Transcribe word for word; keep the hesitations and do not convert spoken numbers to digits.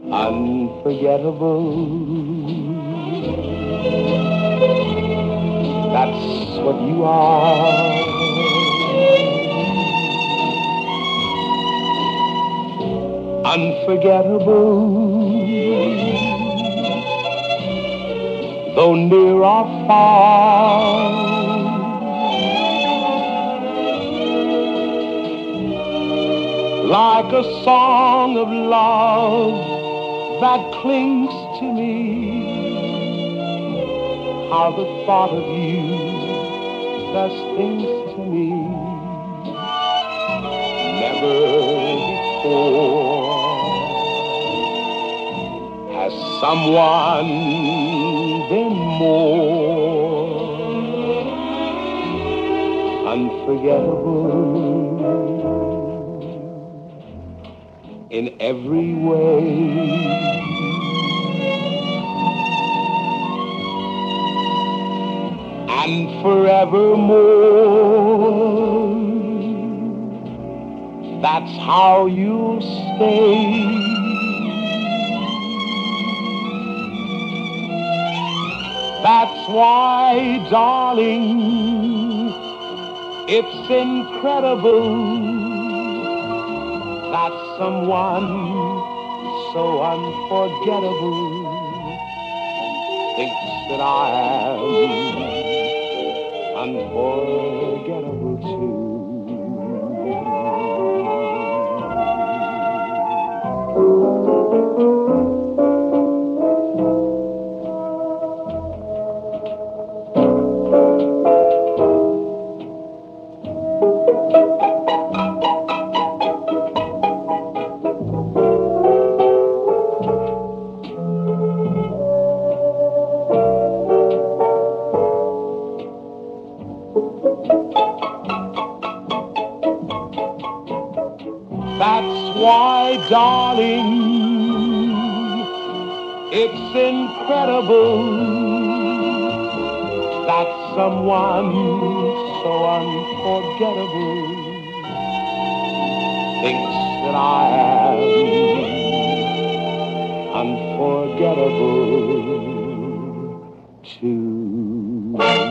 Unforgettable. That's what you are. Unforgettable. Though near or far. Like a song of love that clings to me. How the thought of you does things to me. Never before has someone been more unforgettable. In every way, and forevermore, that's how you'll stay. That's why, darling, it's incredible that someone so unforgettable thinks that I am unforgettable too. That's why, darling, it's incredible that someone so unforgettable thinks that I am unforgettable too.